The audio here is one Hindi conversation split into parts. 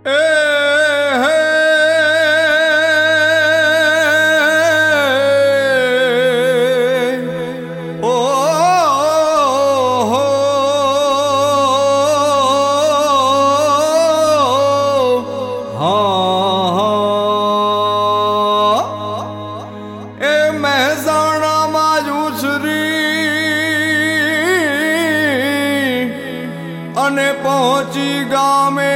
અને પહોંચી ગામે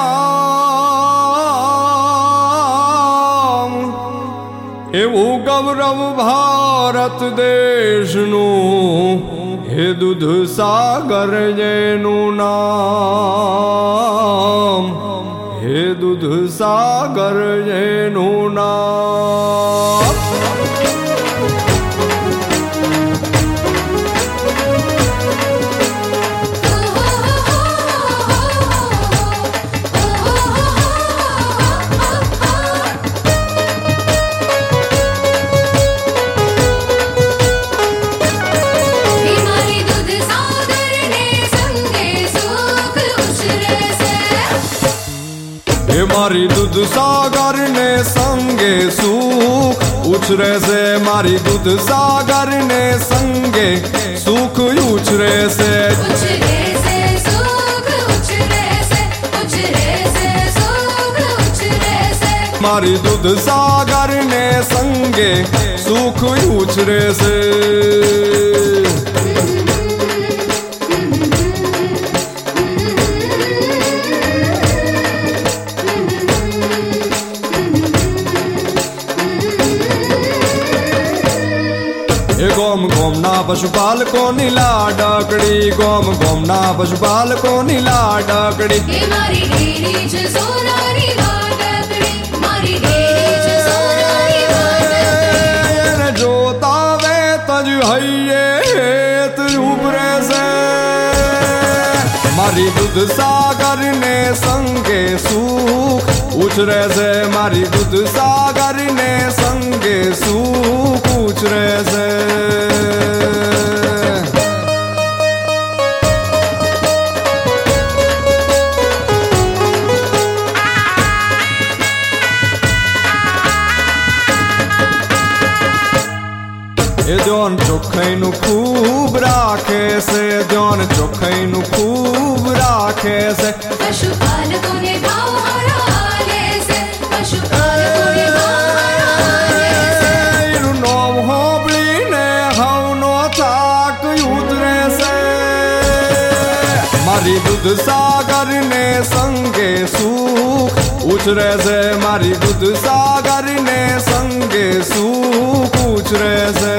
ગામ એવું ગૌરવ ભારત દેશનું હે દૂધ સાગર જેનું નામ હે દૂધ સાગર જેનું નામ मारी दूध सागर ने संगे सुख उछरे से मारी दूध सागर ने संगे सुख उछरे से मारी दूध सागर ने संगे सुख उछरे से गोम गोम ना पशुपाल को नीला डाकड़ी गोम गोम ना पशुपाल को नीला डाकड़ी मारी डेरी च सोनारी डाकड़ी मारी डेरी च सोनारी डाकड़ी जोता वे तज हइये हेत उबरे से मारी दूध सागर ने संगे सुख उछरे से मारी दूध सागर ने संगे सुख उछरे से जोन चोखैनु खूब राखे से जोन चोखैनु खूब राखे से पशुपालकों ने भाव हराले से पशुपालकों ने भाव हराले से इनु नोम होबली ने हवनो थाक उतरे से मारी दूध सागर ने संगे सुख उछरे से मारी दूध सागर ने संगे सुख उछरे से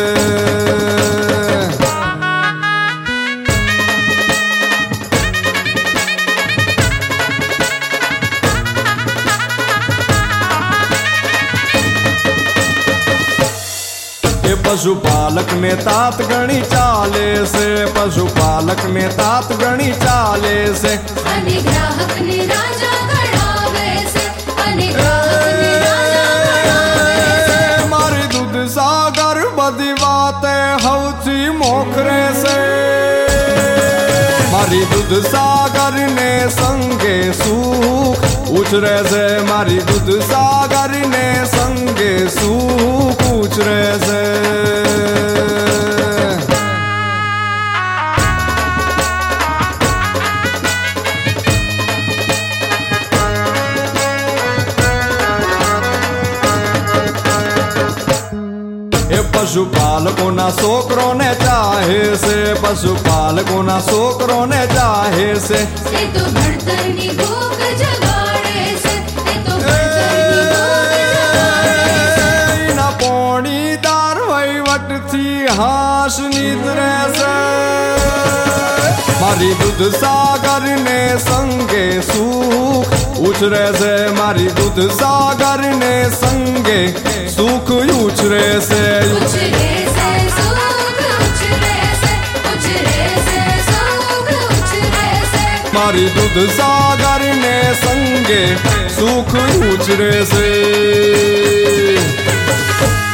पशुपालक ने तात गणी चाले से पशुपालक ने तात गणी चाले से ग्राहक ने राजा गणावे से ग्राहक ने राजा गणावे से मारी दूध सागर बदी बातें हौची मोखरे से मारी दूध सागर ने संगे सुख उछरे से मारी दूध सागर ने संगे सुख उछरे से पशुपालकों ना सोकरों ने चाहे से पशुपालकों ना सोकरों ने चाहे से तो भड़तरनी भूख जगाड़े से तो भड़तरनी भूख जगाड़े से ना पौनी दार वहीवट थी हाश निद्रे से मारी दूध सागर ने संगे सुख उछरे से मारी दूध सागर ने संगे सुख उछरे से उछरे से सुख उछरे से उछरे से सुख उछरे से मारी दूध सागर ने संगे सुख उछरे से